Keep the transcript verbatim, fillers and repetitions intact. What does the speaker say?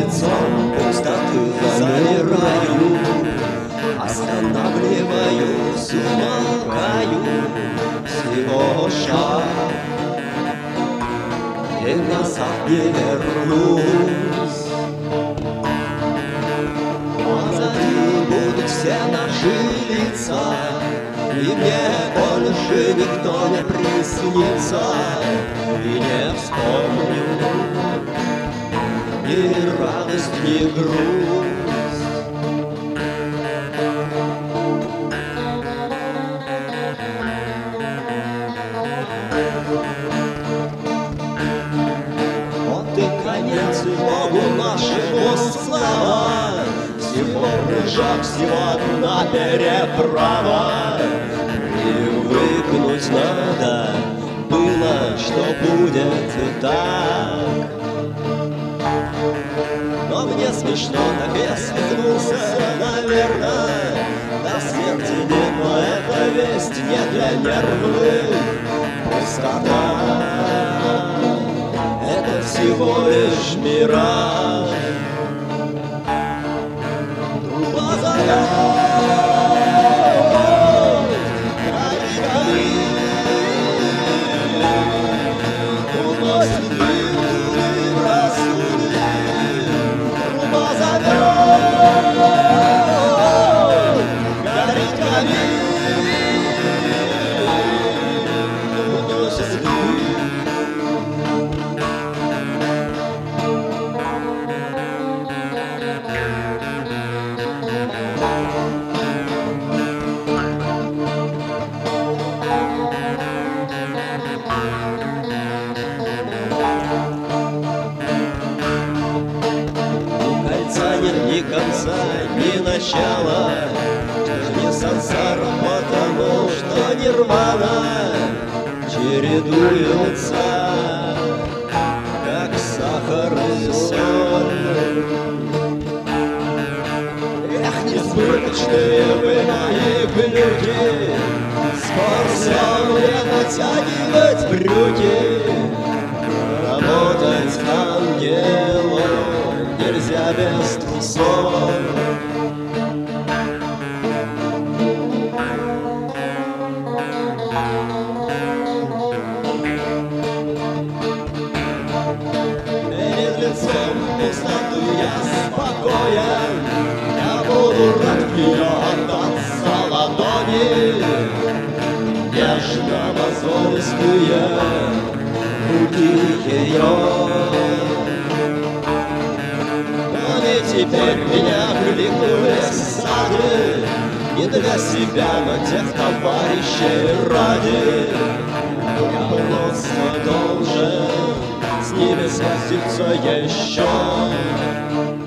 лицом пустоты замираю, останавливаюсь, умолкаю, всего шаг, и назад не вернусь. Позади будут все наши лица, и мне больше никто не приснится, и не вспомню ни радость, ни грусть. Вот и конец, и Богу нашему слава, всего прыжок, всего одна переправа. Привыкнуть надо было, что будет и так. Но мне смешно, так я свихнулся, наверное. До смерти нет, но эта весть не для нервных. Пустота — это всего лишь мираж. Позовет ни конца, ни начала, не сансара, потому что нирвана чередуются, как сахар и соль. Эх, несбыточные вы мои глюки, скоро мне натягивать брюки, работать ангелом нельзя без трусов. Перед лицом пустоты я спокоен, я буду рад в нее отдаться ладони, нежно мозолистые руки ее. Теперь меня кликнули сады, не для себя, но тех товарищей ради. Я просто должен с ними схватиться еще.